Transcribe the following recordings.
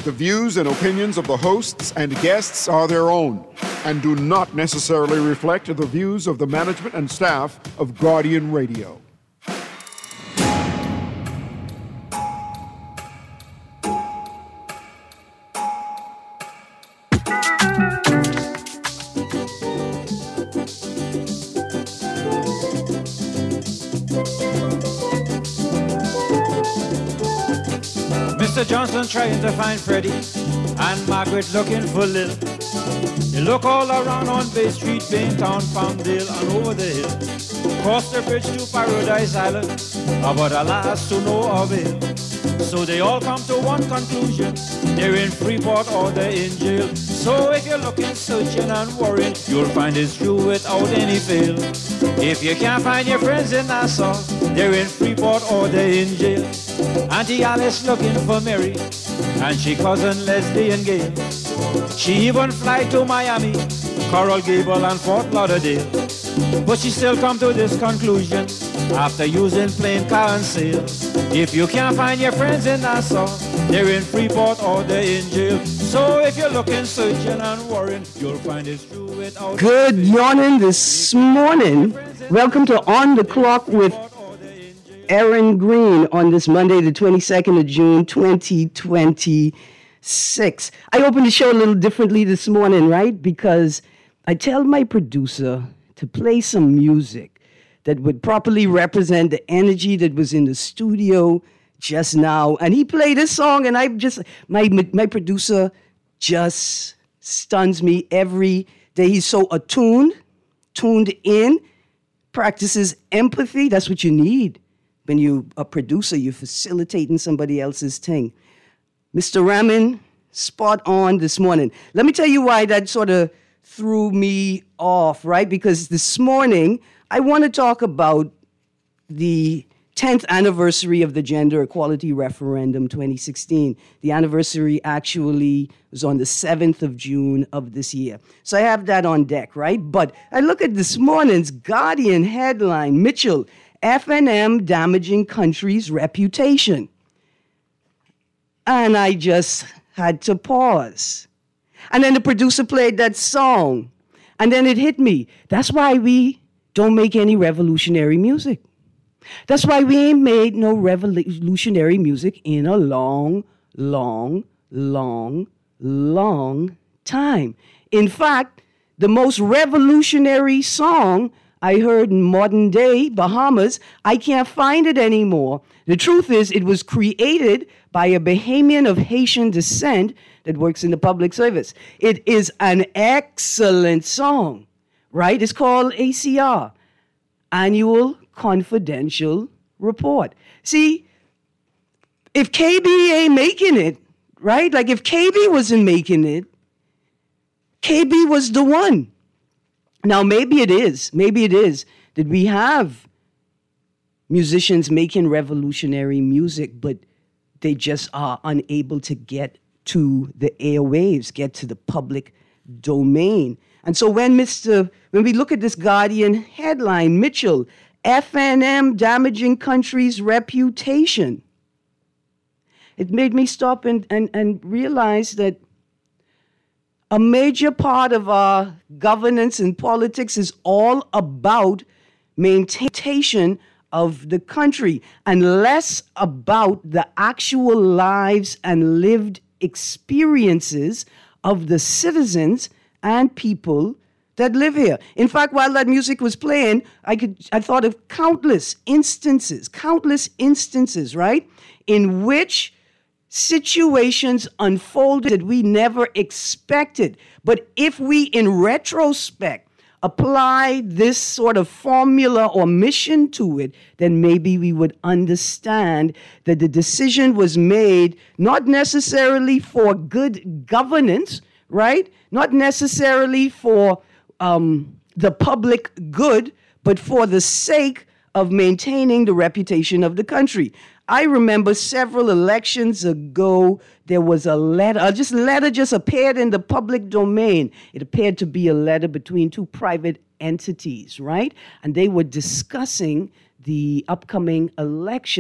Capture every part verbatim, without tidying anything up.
The views and opinions of the hosts and guests are their own and do not necessarily reflect the views of the management and staff of Guardian Radio. Mister Johnson trying to find Freddie and Margaret looking for Lil. They look all around on Bay Street, Baintown, Palmdale and over the hill. Cross the bridge to Paradise Island, but alas to no avail. So they all come to one conclusion, they're in Freeport or they're in jail. So if you're looking, searching and worrying, you'll find it's true without any fail. If you can't find your friends in Nassau, they're in Freeport or they're in jail. Auntie Alice looking for Mary, and she cousin Leslie and Gail. She even fly to Miami, Coral Gable and Fort Lauderdale. But she still come to this conclusion, after using plane, car and sail. If you can't find your friends in Nassau, they're in Freeport or they're in jail. So if you're looking, searching and worrying, you'll find it's true without... Good morning this morning. Welcome to On the Clock with Aaron Green on this Monday, the twenty-second of June, twenty twenty-six. I opened the show a little differently this morning, right? Because I tell my producer to play some music that would properly represent the energy that was in the studio just now. And he played this song, and I just, my my producer just stuns me every day. He's so attuned, tuned in, practices empathy. That's what you need. When you're a producer, you're facilitating somebody else's thing. Mister Ramin, spot on this morning. Let me tell you why that sort of threw me off, right? Because this morning, I want to talk about the tenth anniversary of the Gender Equality Referendum twenty sixteen. The anniversary actually was on the seventh of June of this year. So I have that on deck, right? But I look at this morning's Guardian headline, Mitchell, F N M damaging country's reputation. And I just had to pause. And then the producer played that song. And then it hit me. That's why we don't make any revolutionary music. That's why we ain't made no revolutionary music in a long, long, long, long time. In fact, the most revolutionary song I heard in modern day Bahamas, I can't find it anymore. The truth is, it was created by a Bahamian of Haitian descent that works in the public service. It is an excellent song, right? It's called A C R, Annual Confidential Report. See, if K B ain't making it, right? Like if K B wasn't making it, K B was the one. Now, maybe it is, maybe it is that we have musicians making revolutionary music, but they just are unable to get to the airwaves, get to the public domain. And so when Mister when we look at this Guardian headline, Mitchell, F N M damaging country's reputation, it made me stop and, and, and realize that a major part of our governance and politics is all about maintain of the country and less about the actual lives and lived experiences of the citizens and people that live here. In fact, while that music was playing, I could I thought of countless instances, countless instances, right, in which situations unfolded that we never expected. But if we, in retrospect, apply this sort of formula or mission to it, then maybe we would understand that the decision was made not necessarily for good governance, right? Not necessarily for um, the public good, but for the sake of maintaining the reputation of the country. I remember several elections ago, there was a letter, uh, just letter just appeared in the public domain. It appeared to be a letter between two private entities, right? And they were discussing the upcoming election.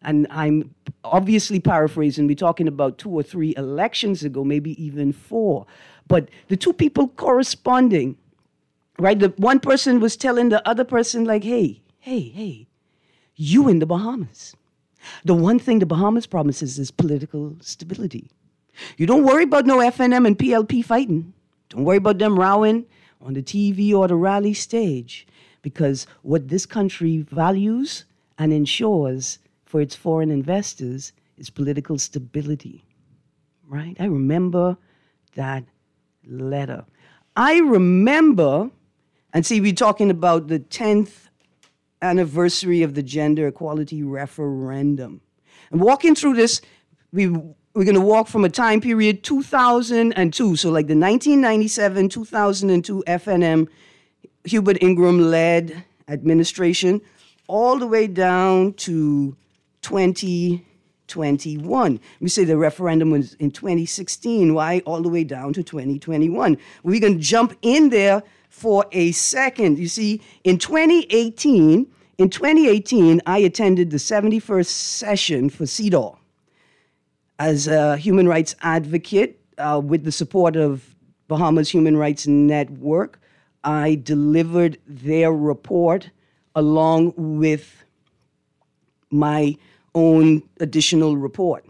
and I'm obviously paraphrasing, we're talking about two or three elections ago, maybe even four. But the two people corresponding, right? The one person was telling the other person, like, hey, hey, hey, you in the Bahamas. The one thing the Bahamas promises is political stability. You don't worry about no F N M and P L P fighting. Don't worry about them rowing on the T V or the rally stage, because what this country values and ensures for its foreign investors is political stability, right? I remember that letter. I remember, and see, we're talking about the tenth anniversary of the gender equality referendum. And walking through this, we, we're going to walk from a time period two thousand two, so like the nineteen ninety-seven, two thousand two F N M, Hubert Ingraham-led administration, all the way down to twenty twenty-one. We say the referendum was in twenty sixteen. Why? All the way down to twenty twenty-one. We're going to jump in there for a second. You see, in twenty eighteen, in twenty eighteen, I attended the seventy-first session for C E D A W as a human rights advocate uh, with the support of Bahamas Human Rights Network. I delivered their report along with my own additional report.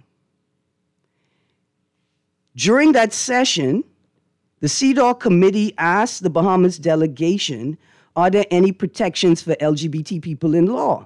During that session, the C E D A W committee asked the Bahamas delegation, are there any protections for L G B T people in law?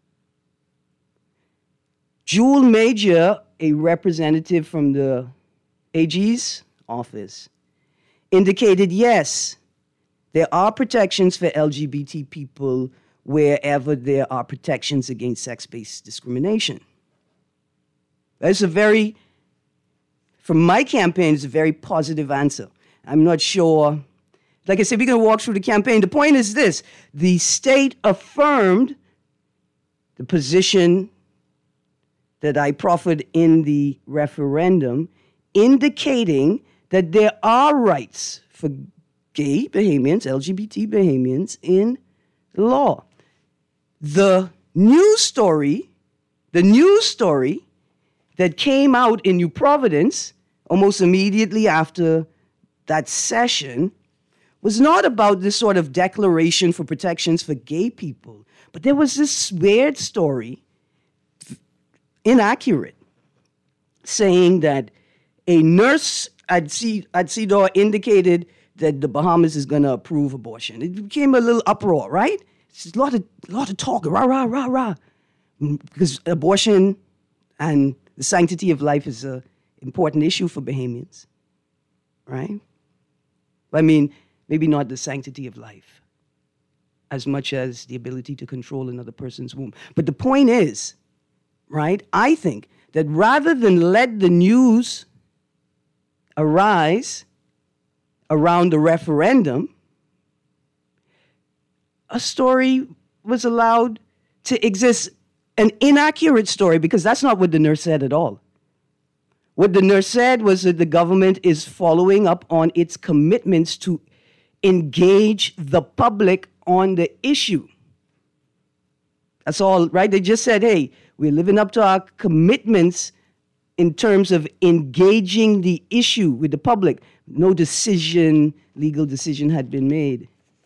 Jewel Major, a representative from the A G's office, indicated yes, there are protections for L G B T people wherever there are protections against sex-based discrimination. That's a very, from my campaign, it's a very positive answer. I'm not sure. Like I said, we're going to walk through the campaign. The point is this: the state affirmed the position that I proffered in the referendum, indicating that there are rights for gay Bahamians, L G B T Bahamians in law. The news story, the news story that came out in New Providence almost immediately after that session was not about this sort of declaration for protections for gay people, but there was this weird story, inaccurate, saying that a nurse at C E D A W indicated that the Bahamas is going to approve abortion. It became a little uproar, right? It's a lot of, a lot of talk, rah, rah, rah, rah. Because abortion and the sanctity of life is an important issue for Bahamians, right? I mean, maybe not the sanctity of life as much as the ability to control another person's womb. But the point is, right, I think that rather than let the news arise around the referendum, a story was allowed to exist, an inaccurate story, because that's not what the nurse said at all. What the nurse said was that the government is following up on its commitments to engage the public on the issue. That's all, right? They just said, hey, we're living up to our commitments in terms of engaging the issue with the public. No decision, legal decision had been made.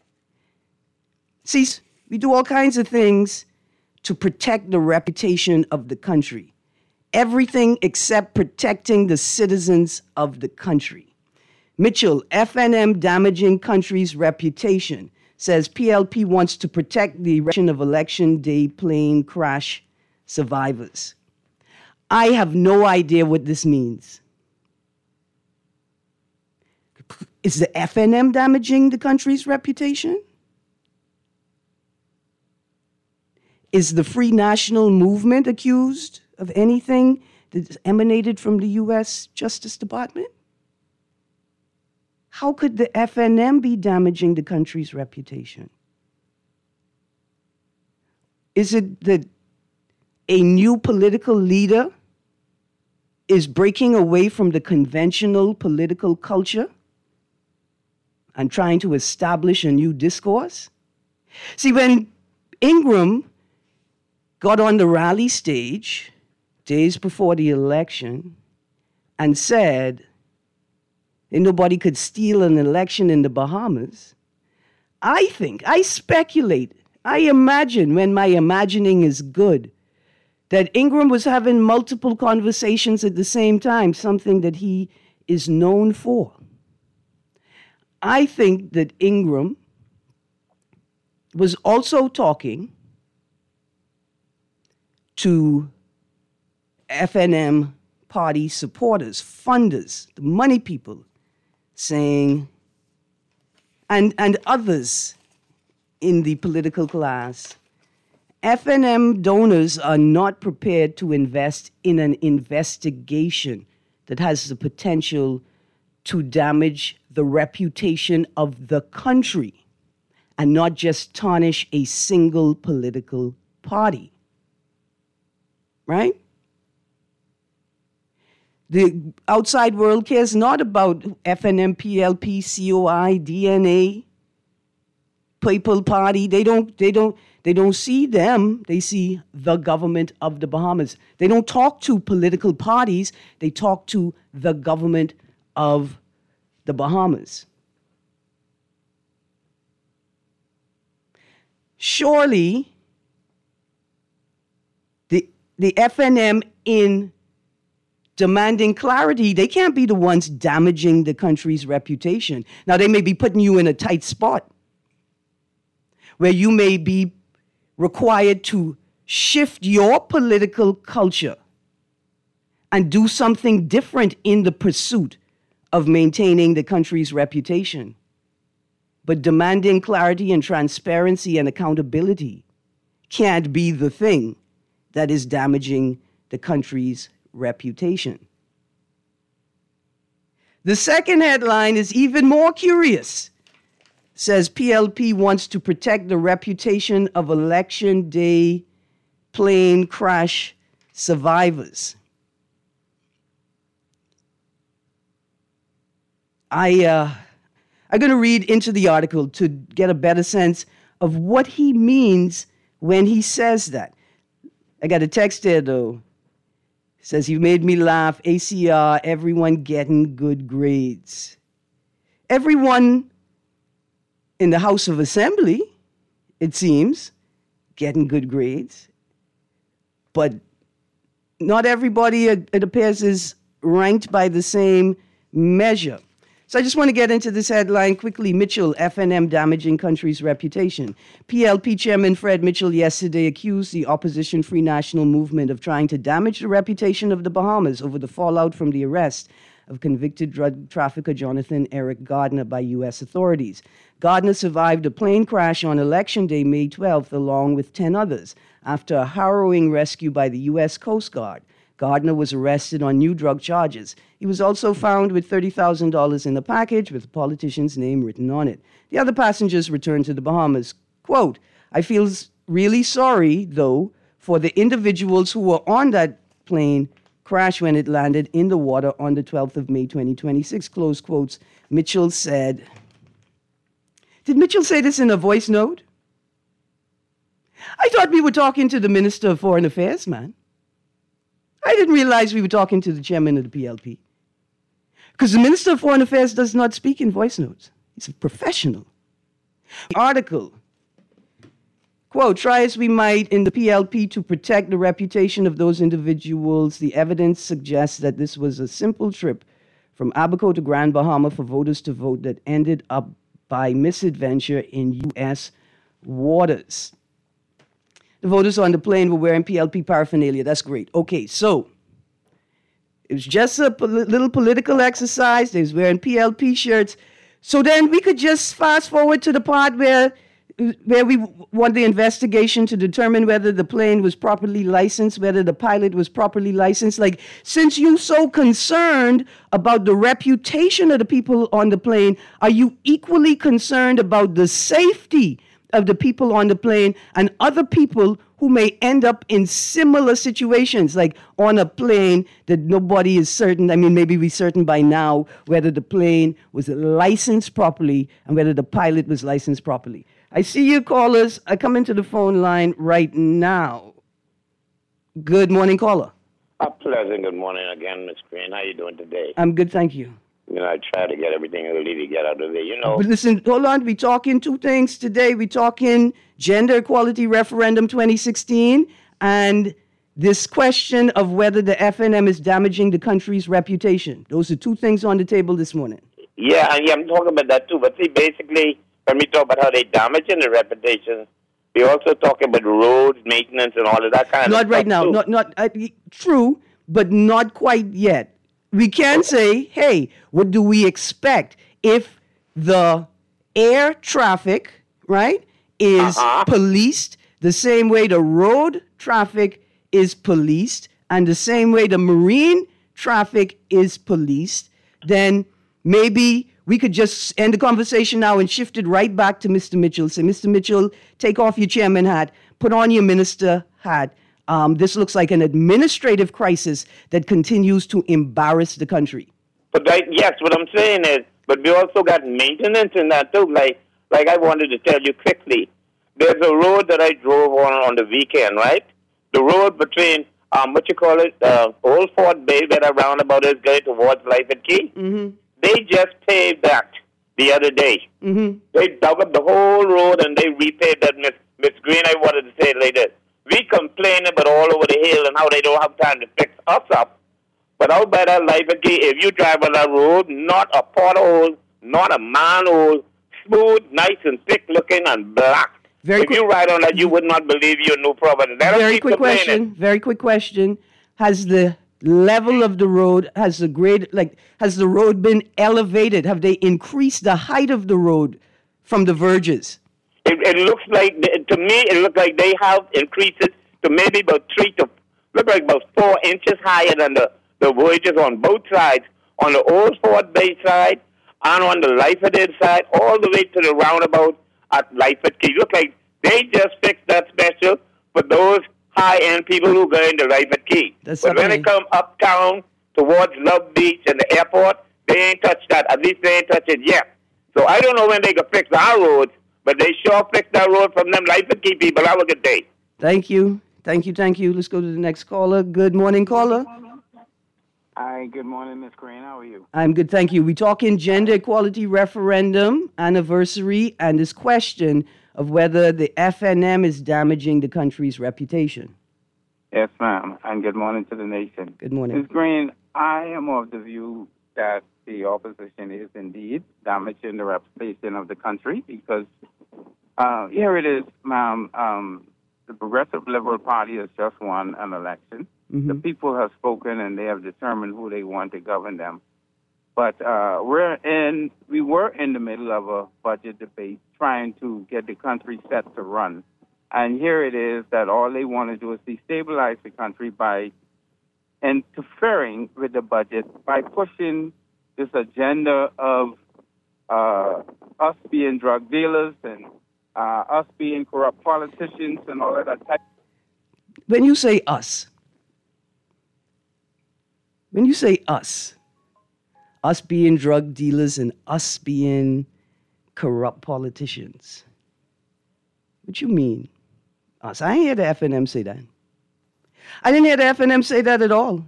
See, we do all kinds of things to protect the reputation of the country. Everything except protecting the citizens of the country. Mitchell, F N M damaging country's reputation, says P L P wants to protect the reputation of election day plane crash survivors. I have no idea what this means. Is the F N M damaging the country's reputation? Is the Free National Movement accused of anything that emanated from the U S Justice Department? How could the F N M be damaging the country's reputation? Is it that a new political leader is breaking away from the conventional political culture and trying to establish a new discourse? See, when Ingram got on the rally stage days before the election and said that nobody could steal an election in the Bahamas, I think, I speculate, I imagine, when my imagining is good, that Ingram was having multiple conversations at the same time, something that he is known for. I think that Ingram was also talking to F N M party supporters, funders, the money people, saying, and, and others in the political class, F N M donors are not prepared to invest in an investigation that has the potential to damage the reputation of the country and not just tarnish a single political party. Right? The outside world cares not about F N M, P L P, C O I, D N A, People Party. They don't, they don't, they don't see them. They see the government of the Bahamas. They don't talk to political parties. They talk to the government of the Bahamas. Surely, the, the F N M in demanding clarity, they can't be the ones damaging the country's reputation. Now, they may be putting you in a tight spot where you may be required to shift your political culture and do something different in the pursuit of maintaining the country's reputation. But demanding clarity and transparency and accountability can't be the thing that is damaging the country's reputation. The second headline is even more curious. It says P L P wants to protect the reputation of election day plane crash survivors. I, uh, I'm going to read into the article to get a better sense of what he means when he says that. I got a text there, though. It says, "You made me laugh. A C R, everyone getting good grades." Everyone in the House of Assembly, it seems, getting good grades. But not everybody, it, it appears, is ranked by the same measure. So I just want to get into this headline quickly. Mitchell, F N M damaging country's reputation. P L P Chairman Fred Mitchell yesterday accused the opposition Free National Movement of trying to damage the reputation of the Bahamas over the fallout from the arrest of convicted drug trafficker Jonathan Eric Gardner by U S authorities. Gardner survived a plane crash on Election Day, May twelfth, along with ten others, after a harrowing rescue by the U S Coast Guard. Gardner was arrested on new drug charges. He was also found with thirty thousand dollars in a package with a politician's name written on it. The other passengers returned to the Bahamas. Quote, "I feel really sorry, though, for the individuals who were on that plane crash when it landed in the water on the twelfth of May, twenty twenty-six, close quotes," Mitchell said. Did Mitchell say this in a voice note? I thought we were talking to the Minister of Foreign Affairs, man. I didn't realize we were talking to the chairman of the P L P. Because the Minister of Foreign Affairs does not speak in voice notes. He's a professional. The article, quote, "Try as we might in the P L P to protect the reputation of those individuals, the evidence suggests that this was a simple trip from Abaco to Grand Bahama for voters to vote that ended up by misadventure in U S waters." The voters on the plane were wearing P L P paraphernalia. That's great. Okay, so it was just a pol- little political exercise. They was wearing P L P shirts. So then we could just fast forward to the part where, where we want the investigation to determine whether the plane was properly licensed, whether the pilot was properly licensed. Like, since you're so concerned about the reputation of the people on the plane, are you equally concerned about the safety of the people on the plane and other people who may end up in similar situations, like on a plane that nobody is certain, I mean, maybe we're certain by now whether the plane was licensed properly and whether the pilot was licensed properly. I see you callers. I come into the phone line right now. Good morning, caller. A pleasant good morning again, Miss Green. How you doing today? I'm good, thank you. You know, I try to get everything early to get out of there. You know, But listen, hold on. We're talking two things today. We're talking gender equality referendum twenty sixteen and this question of whether the F N M is damaging the country's reputation. Those are two things on the table this morning. yeah, and yeah, I'm talking about that too. But see, basically, when we talk about how they damaging the reputation, we also talk about roads, maintenance, and all of that kind Not of right stuff now. too. Not not uh, true, but not quite yet. We can say, hey, what do we expect if the air traffic, right, is Uh-huh. policed the same way the road traffic is policed and the same way the marine traffic is policed, then maybe we could just end the conversation now and shift it right back to Mister Mitchell. Say, Mister Mitchell, take off your chairman hat, put on your minister hat. Um, this looks like an administrative crisis that continues to embarrass the country. But like, yes, what I'm saying is, but we also got maintenance in that too. Like, like I wanted to tell you quickly, there's a road that I drove on on the weekend, right? The road between um, what you call it, uh, Old Fort Bay, where the roundabout is going towards Life at Key. Mm-hmm. They just paved that the other day. Mm-hmm. They dug up the whole road and they repaved that. Miss Miss Green, I wanted to say it like this. We complain about all over the hill and how they don't have time to fix us up. But out by that Life at Key, if you drive on that road, not a pothole, not a manhole, smooth, nice and thick looking and black. Very if quick- you ride on that, you would not believe you're no problem. Let 'em Very keep quick complaining. question. Very quick question. Has the level of the road, has the grade, like, has the road been elevated? Have they increased the height of the road from the verges? It, it looks like, to me, it looks like they have increased it to maybe about three to, look like about four inches higher than the, the verges on both sides, on the Old Fort Bay side and on the Lyford side, all the way to the roundabout at Lyford Key. Look like they just fixed that special for those high-end people who go into Lyford Key. That's but when something- they come uptown towards Love Beach and the airport, they ain't touched that. At least they ain't touched it yet. So I don't know when they can fix our roads, but they sure fixed that road from them Lyford Key people. Have a good day. Thank you. Thank you. Thank you. Let's go to the next caller. Good morning, caller. Hi, good morning, Miss Green. How are you? I'm good, thank you. We're talking gender equality referendum anniversary and this question of whether the F N M is damaging the country's reputation. Yes, ma'am. And good morning to the nation. Good morning. Miss Green, I am of the view that the opposition is indeed damaging the reputation of the country because uh, here it is, ma'am. Um, the Progressive Liberal Party has just won an election. Mm-hmm. The people have spoken and they have determined who they want to govern them. But uh, we're in, we were in the middle of a budget debate trying to get the country set to run. And here it is that all they want to do is destabilize the country by interfering with the budget, by pushing this agenda of uh, us being drug dealers and uh, us being corrupt politicians and all of that type. When you say us, when you say us, us being drug dealers and us being corrupt politicians, what you mean? Us? I ain't hear the F N M say that. I didn't hear the F N M say that at all.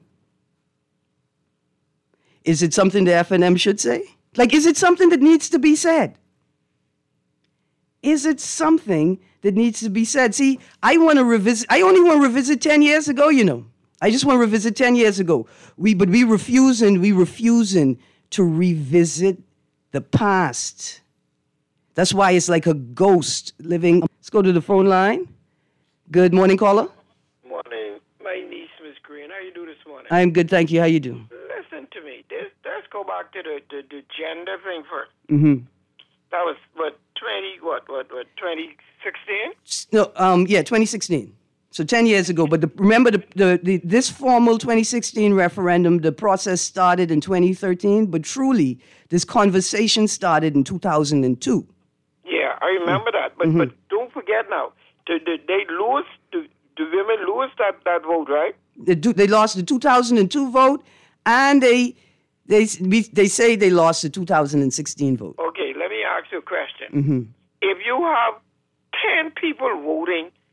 Is it something the F N M should say? Like, is it something that needs to be said? Is it something that needs to be said? See, I want to revisit, I only want to revisit ten years ago, you know. I just want to revisit ten years ago. We, but we refusing, we refusing to revisit the past. That's why it's like a ghost living. Let's go to the phone line. Good morning, caller. Morning. My niece, Miss Green. How you do this morning? I'm good, thank you. How you do? Listen to me. This, let's go back to the, the, the gender thing first. Mm-hmm. That was, what, twenty, what, what, what, twenty sixteen? No, um, yeah, twenty sixteen. So ten years ago. But the, remember, the, the, the this formal twenty sixteen referendum, the process started in twenty thirteen, but truly, this conversation started in two thousand two. Yeah, I remember that. But Mm-hmm. but don't forget now, did, did they lose, do, do women lose that, that vote, right? They, do, they lost the two thousand two vote, and they they we, they say they lost the two thousand sixteen vote. Okay, let me ask you a question. Mm-hmm. If you have ten people voting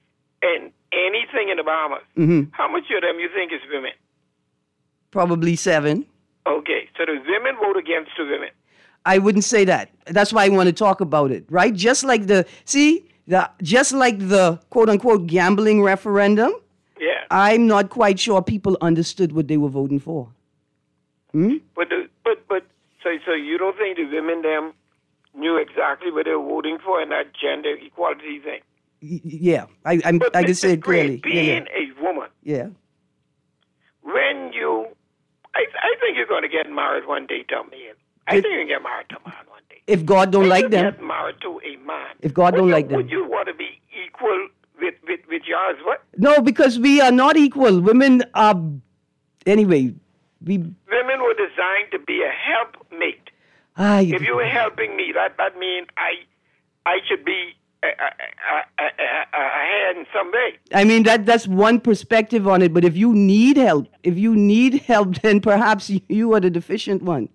in anything in the Bahamas, Mm-hmm. how much of them you think is women? Probably seven. Okay, so the women vote against the women. I wouldn't say that. That's why I want to talk about it, right? Just like the, see, the just like the quote-unquote gambling referendum, Yeah. I'm not quite sure people understood what they were voting for. Hmm? But the, but but so so you don't think the women them knew exactly what they were voting for in that gender equality thing? Y- Yeah, I I'm, But I can Mister say it clearly. Green, Yeah, being yeah. a woman, yeah. when you, I I think you're going to get married one day, tell me. I Did- think you can get married to a man one day. If God don't If like you them, get married to a man. If God would don't you, like them. Would you want to be equal with, with, with your husband? no, because we are not equal. Women are, anyway, we, Women were designed to be a helpmate. ah, If you were helping me, that, that means I I should be a, a, a, a, a hand in some way. I mean, that that's one perspective on it. But if you need help, if you need help, then perhaps you, you are the deficient one.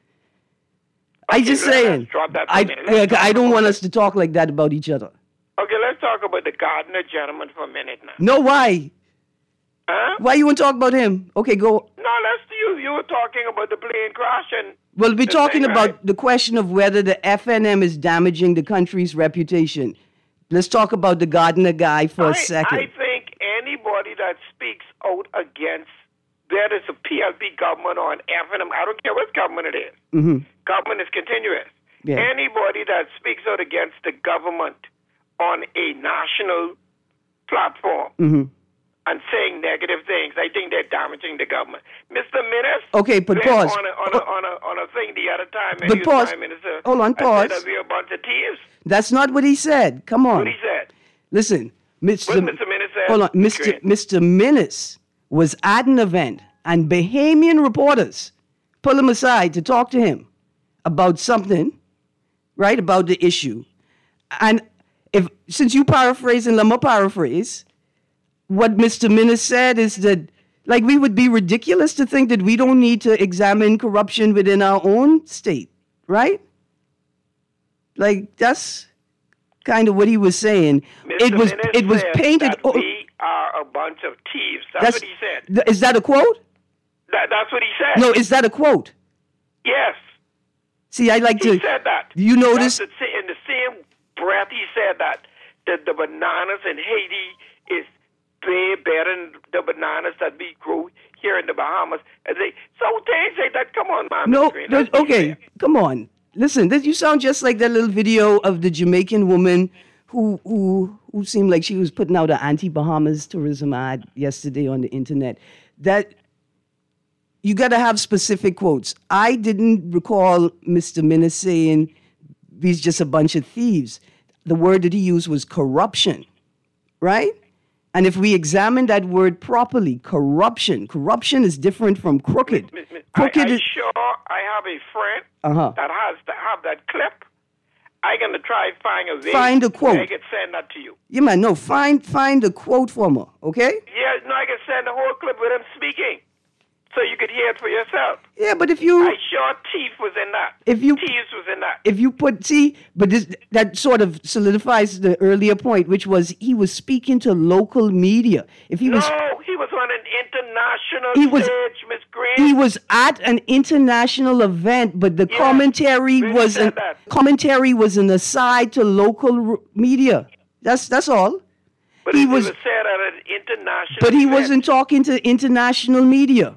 I Okay, just let's saying. drop that for I a minute. Let's I, talk I don't about want it. us to talk like that about each other. Okay, let's talk about the Gardner gentleman for a minute now. No, why? Huh? Why you want to talk about him? Okay, go. No, let's you. You were talking about the plane crash and Well, we're the talking thing, about right? the question of whether the F N M is damaging the country's reputation. Let's talk about the Gardner guy for a I, second. I think anybody that speaks out against whether it's a P L P government or an F N M, I don't care what government it is. Mhm. Government is continuous. Yeah. Anybody that speaks out against the government on a national platform Mhm. and saying negative things, I think they're damaging the government. Mister Minnis, Okay, but went pause. on a, on, a, on, a, on a thing the other time, and But he was pause. Prime Minister. Hold on, and pause. said that we're a bunch of thieves. That's not what he said. Come on. What he said. Listen, Mister What Mister Minnis said. Hold on, Mister Grant. Mister Minnis was at an event, and Bahamian reporters pull him aside to talk to him about something, right? About the issue, and if since you paraphrase and let me paraphrase, what Mister Minnis said is that, like, we would be ridiculous to think that we don't need to examine corruption within our own state, right? Like, that's kind of what he was saying. Mister It was Minnis it was said painted. that oh, we are a bunch of thieves. That's, that's what he said. th- is that a quote? That, that's what he said. No, is that a quote? Yes, See, I like he to. said that. You notice? That's the, sa- in the same breath he said that that the bananas in Haiti is way better than the bananas that we grow here in the Bahamas. And they, so they say that. Come on, man. No, Green, no, that's what he okay, said. come on. Listen, this, you sound just like that little video of the Jamaican woman who who who seemed like she was putting out an anti-Bahamas tourism ad yesterday on the internet. That you got to have specific quotes. I didn't recall Mister Minnis saying he's just a bunch of thieves. The word that he used was corruption, right? And if we examine that word properly, corruption, corruption is different from crooked. Mi- mi- Crooked I, I is sure I have a friend Uh-huh. that has to have that clip. I'm gonna try to find a way. Find a quote. I can send that to you. yeah, man. No, find find a quote from her, okay? Yeah, no, I can send the whole clip with him speaking, so you could hear it for yourself. Yeah, but if you I sure Teeth was in that. If you- Teeth was in that. if you put see, but this that sort of solidifies the earlier point, which was he was speaking to local media. If he no, was he was on an international He was- stage, Miss Green. he was at an international event, but the Yeah, commentary really was said an that. commentary was an aside to local r- media. That's that's all. but he it, was- it was said at an international. But he event. wasn't talking to international media.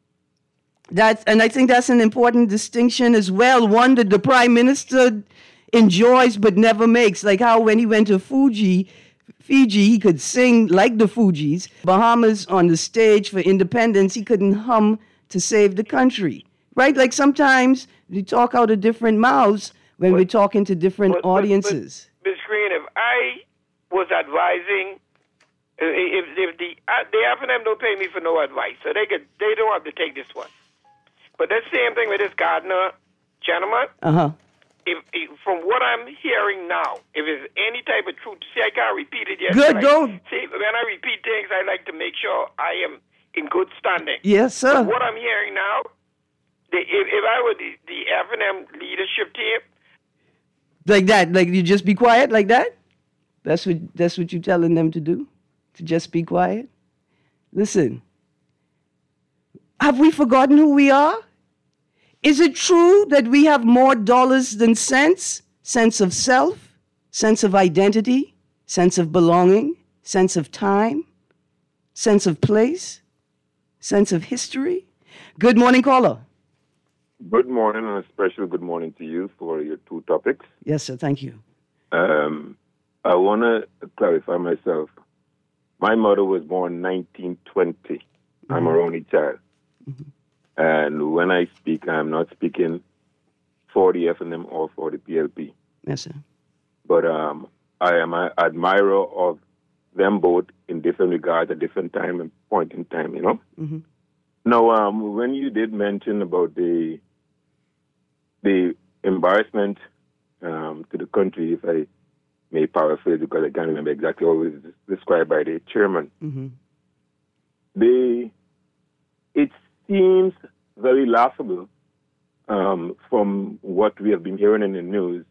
That's, and I think that's an important distinction as well. One that the prime minister enjoys but never makes. Like how when he went to Fuji, Fiji, he could sing like the Fugees. Bahamas on the stage for independence, he couldn't hum to save the country. Right? Like sometimes we talk out of different mouths when we're talking to different But- but- but, audiences. Miss Green, if I was advising, uh, if, if the uh, the F N M don't pay me for no advice, so they could they don't have to take this one. But that same thing with this Gardner gentleman. Uh huh. If, if from what I'm hearing now, if there's any type of truth, see, I can't repeat it yet. Good, but I- don't. See, when I repeat things, I like to make sure I am in good standing. Yes, sir. But what I'm hearing now, the, if, if I were the, the F N M leadership team, Like that. Like you just be quiet like that? That's what that's what you're telling them to do? to just be quiet? Listen, have we forgotten who we are? Is it true that we have more dollars than sense? Sense of self, sense of identity, sense of belonging, sense of time, sense of place, sense of history? Good morning, caller. Good morning, and a special good morning to you for your two topics. Yes, sir. Thank you. Um, I want to clarify myself. My mother was born nineteen twenty. Mm-hmm. I'm her only child. Mm-hmm. And when I speak, I'm not speaking for the F N M or for the P L P. Yes, sir. But um, I am an admirer of them both in different regards at different time and point in time, you know? Mm-hmm. Now, um, when you did mention about the the embarrassment um, to the country, if I may paraphrase, because I can't remember exactly how it was described by the chairman, mm-hmm. they, it seems very laughable um, from what we have been hearing in the news.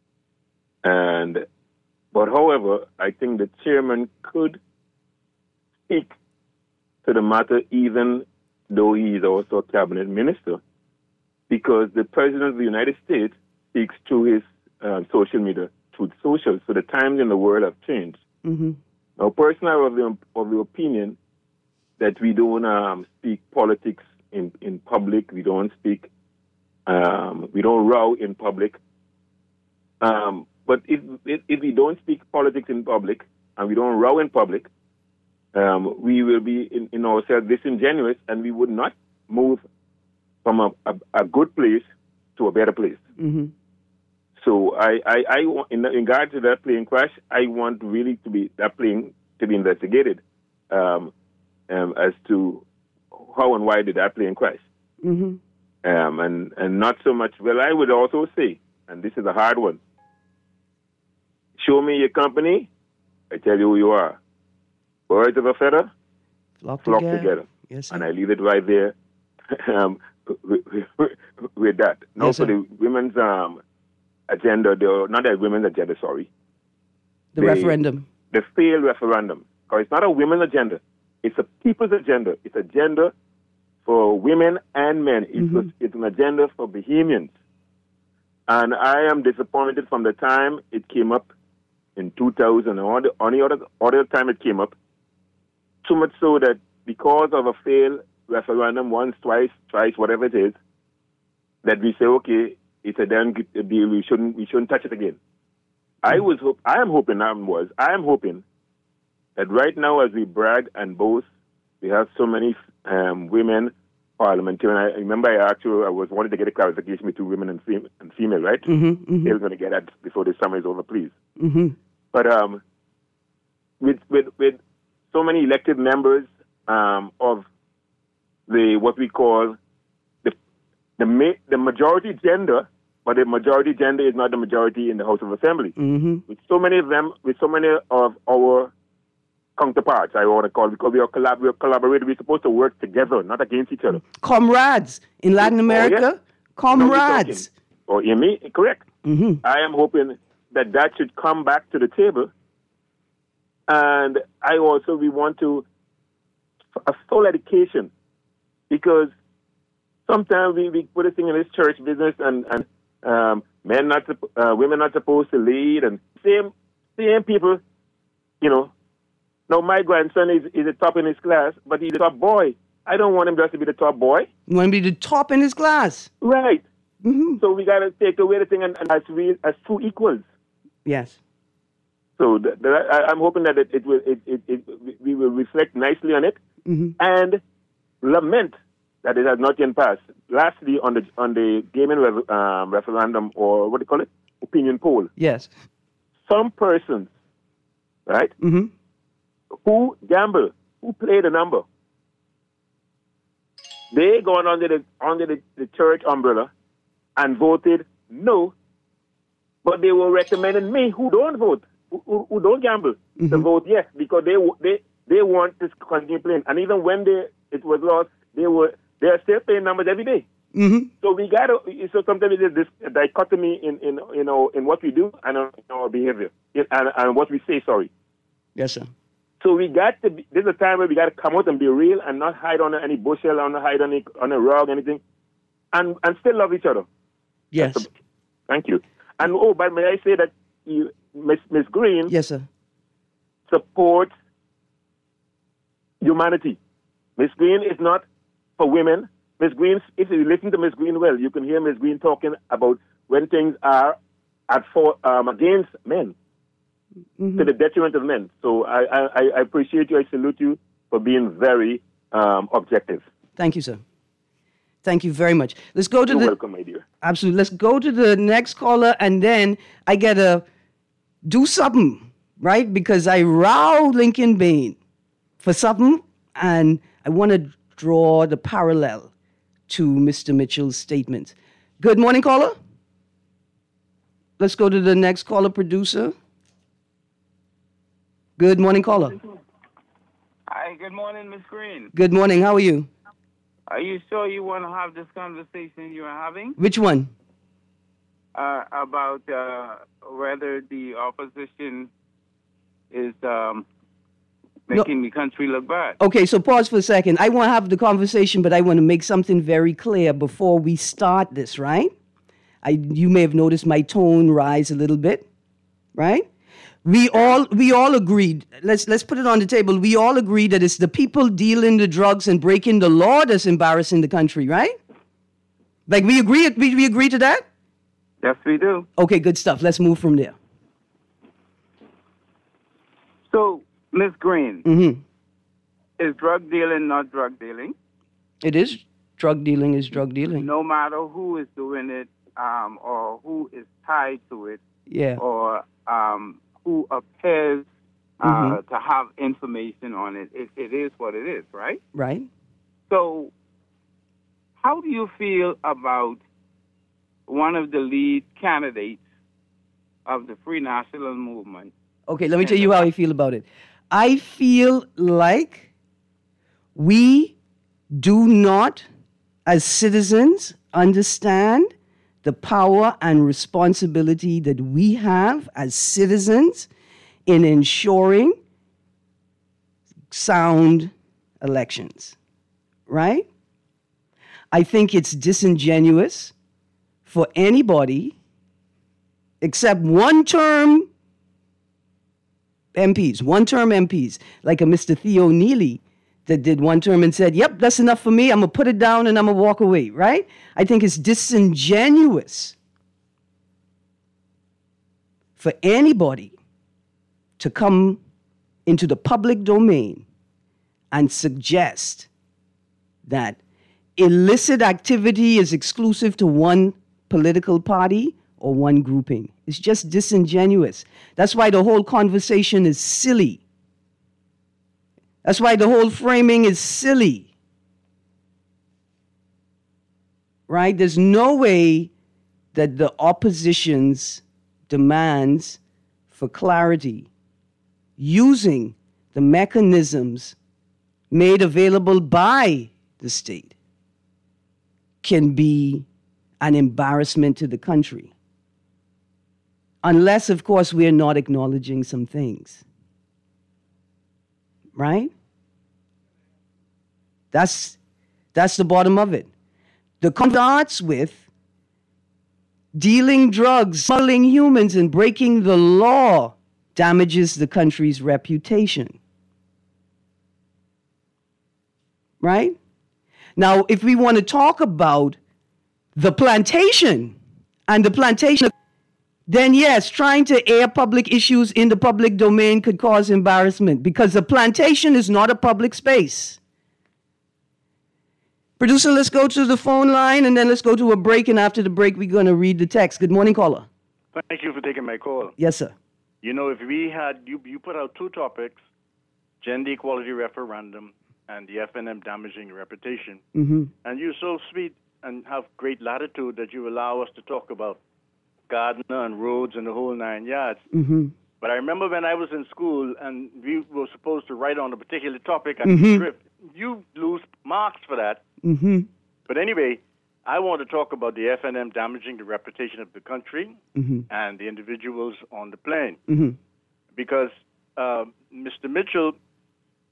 And, but however, I think the chairman could speak to the matter even though he is also a cabinet minister, because the President of the United States speaks through his uh, social media, through social. So the times in the world have changed. Mm-hmm. Now, personally, I'm of the, of the opinion that we don't um, speak politics in, in public. We don't speak, um, we don't row in public. Um, but if, if if we don't speak politics in public and we don't row in public, um, we will be in, in ourselves disingenuous, and we would not move from a, a, a good place to a better place. Mm-hmm. So I, I, I want, in, in regard to that plane crash, I want really to be that plane to be investigated um, um, as to how and why did that plane crash. Mm-hmm. Um, and, and not so much, well, I would also say, and this is a hard one, show me your company, I tell you who you are. Birds of a feather, flock, flock together. together. Yes, and I leave it right there um, with, with, with that. Now yes, for the women's um, agenda, the, not the women's agenda, sorry. The, the referendum. The failed referendum. Because it's not a women's agenda. It's a people's agenda. It's an agenda for women and men. It's, mm-hmm. a, it's an agenda for Bahamians. And I am disappointed from the time it came up in two thousand, or the only other, other time it came up. Too much so that because of a failed referendum, once, twice, twice, whatever it is, that we say, okay, it's a damn good deal, we shouldn't, we shouldn't touch it again. Mm-hmm. I was, hope, I am hoping, I was, I am hoping that right now as we brag and boast, we have so many um, women parliamentarians. I remember I asked you, I was wanted to get a clarification between women and, fem- and female, right? Mm-hmm, mm-hmm. They were going to get that before the summer is over, please. Mm-hmm. But um, with, with, with so many elected members um, of the what we call the the, ma- the majority gender, but the majority gender is not the majority in the House of Assembly. Mm-hmm. With so many of them, with so many of our counterparts, I want to call, because we are collab- we're collaborating. We're supposed to work together, not against each other. Comrades in Latin America. Oh, yes. Comrades. Or you me correct? Mm-hmm. I am hoping that that should come back to the table. And I also, we want to, a full education, because sometimes we, we put a thing in this church business and, and um, men not, uh, women not supposed to lead, and same, same people, you know. Now, my grandson is, is the top in his class, but he's the top boy. I don't want him just to be the top boy. You want to be the top in his class. Right. Mm-hmm. So we got to take away the thing and, and as, we, as two equals. Yes. So the, the, I, I'm hoping that it, it will, it, it, it, we will reflect nicely on it, mm-hmm. and lament that it has not yet passed. Lastly, on the on the gaming re- um, referendum, or what do you call it, opinion poll. Yes. Some persons, right, mm-hmm. who gamble, who play the number, they gone under the under the, the church umbrella and voted no, but they were recommending me, who don't vote, who, who, who don't gamble, mm-hmm. to vote yes, because they they they want to continue playing. And even when they it was lost, they were they are still playing numbers every day. Mm-hmm. So we got to. So sometimes there's this dichotomy in in you know in what we do and in our behavior, and, and what we say. Sorry. Yes, sir. So we got to be, there's a time where we got to come out and be real and not hide under any bushel, or not hide on, any, on a rug, anything, and and still love each other. Yes. The, thank you. And oh, but may I say that you, Miss Miss Green, yes, sir, supports humanity. Miss Green is not for women. Miss Green, if you listen to Miss Green well, you can hear Miss Green talking about when things are at for um, against men, mm-hmm. to the detriment of men. So I, I, I appreciate you. I salute you for being very um, objective. Thank you, sir. Thank you very much. Let's go to You're the welcome, my dear. Absolutely. Let's go to the next caller, and then I gotta do something, right? Because I row Lincoln Bain for something, and I want to draw the parallel to Mister Mitchell's statement. Good morning, caller. Let's go to the next caller, producer. Good morning, caller. Hi, good morning, Miss Green. Good morning. How are you? Are you sure you want to have this conversation you are having? Which one? Uh, about uh, whether the opposition is um, making no. the country look bad. Okay, so pause for a second. I want to have the conversation, but I want to make something very clear before we start this, right? I, you may have noticed my tone rise a little bit, right? We all we all agreed. Let's let's put it on the table. We all agree that it's the people dealing the drugs and breaking the law that's embarrassing the country, right? Like we agree. We, we agree to that. Yes, we do. Okay, good stuff. Let's move from there. So, Miss Green, mm-hmm. is drug dealing not drug dealing? It is. Drug dealing is drug dealing. No matter who is doing it, um, or who is tied to it, yeah, or um. who appears uh, mm-hmm. to have information on it. it. It is what it is, right? Right. So how do you feel about one of the lead candidates of the Free National Movement? Okay, let me tell you how I feel about it. I feel like we do not, as citizens, understand the power and responsibility that we have as citizens in ensuring sound elections, right? I think it's disingenuous for anybody except one-term M Ps, one-term M Ps, like a Mister Theo Neely, that did one term and said, yep, that's enough for me. I'm going to put it down and I'm going to walk away, right? I think it's disingenuous for anybody to come into the public domain and suggest that illicit activity is exclusive to one political party or one grouping. It's just disingenuous. That's why the whole conversation is silly. That's why the whole framing is silly, right? There's no way that the opposition's demands for clarity using the mechanisms made available by the state can be an embarrassment to the country. Unless, of course, we are not acknowledging some things. Right? That's, that's the bottom of it. The starts with dealing drugs, smuggling humans, and breaking the law damages the country's reputation. Right? Now, if we want to talk about the plantation and the plantation, then yes, trying to air public issues in the public domain could cause embarrassment because the plantation is not a public space. Producer, let's go to the phone line and then let's go to a break. And after the break, we're going to read the text. Good morning, caller. Thank you for taking my call. Yes, sir. You know, if we had, you, you put out two topics, gender equality referendum and the F N M damaging reputation. Mm-hmm. And you're so sweet and have great latitude that you allow us to talk about Gardner and roads and the whole nine yards. Mm-hmm. But I remember when I was in school and we were supposed to write on a particular topic and mm-hmm. script. You lose marks for that. Mm-hmm. But anyway, I want to talk about the F N M damaging the reputation of the country mm-hmm. and the individuals on the plane. Mm-hmm. Because uh, Mister Mitchell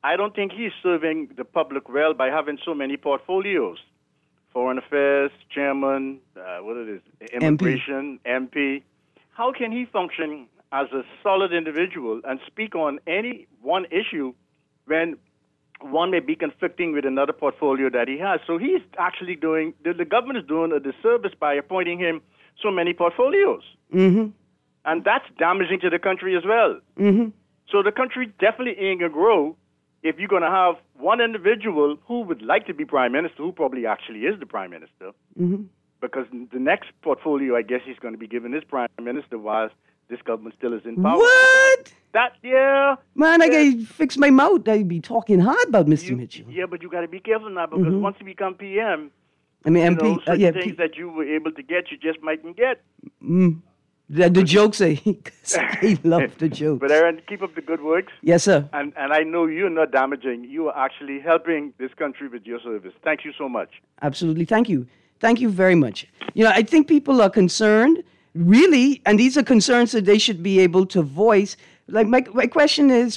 I don't think he's serving the public well by having so many portfolios. Foreign Affairs, Chairman, uh, what it is, Immigration, M P. How can he function as a solid individual and speak on any one issue when one may be conflicting with another portfolio that he has? So he's actually doing, the, the government is doing a disservice by appointing him so many portfolios. Mm-hmm. And that's damaging to the country as well. Mm-hmm. So the country definitely ain't going to grow if you're going to have one individual who would like to be prime minister, who probably actually is the prime minister, Mm-hmm. because the next portfolio, I guess he's going to be given his prime minister while this government still is in power. What? That, yeah. Man, I yeah. gotta fix my mouth. I be talking hard about Mister You- Mitchell. Yeah, but you got to be careful now, because Mhm. once you become P M, I mean, you M P. know, uh, certain yeah, things P, that you were able to get, you just mightn't get. mm, the, the jokes, I, I love the jokes. But Aaron, keep up the good works. Yes, sir. And and I know you're not damaging. You are actually helping this country with your service. Thank you so much. Absolutely. Thank you. Thank you very much. You know, I think people are concerned, really, and these are concerns that they should be able to voice. Like, my, my question is,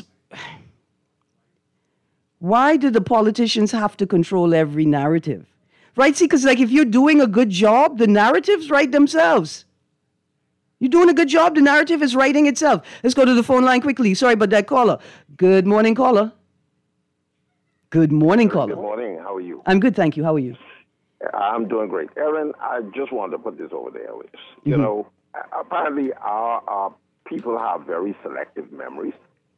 why do the politicians have to control every narrative? Right? See, because, like, if you're doing a good job, the narratives write themselves. You're doing a good job, the narrative is writing itself. Let's go to the phone line quickly. Sorry about that, caller. Good morning, caller. Good morning, caller. Good morning. How are you? I'm good, thank you. How are you? I'm doing great. Aaron, I just wanted to put this over the airwaves. You Mhm. know, apparently our, our people have very selective memories,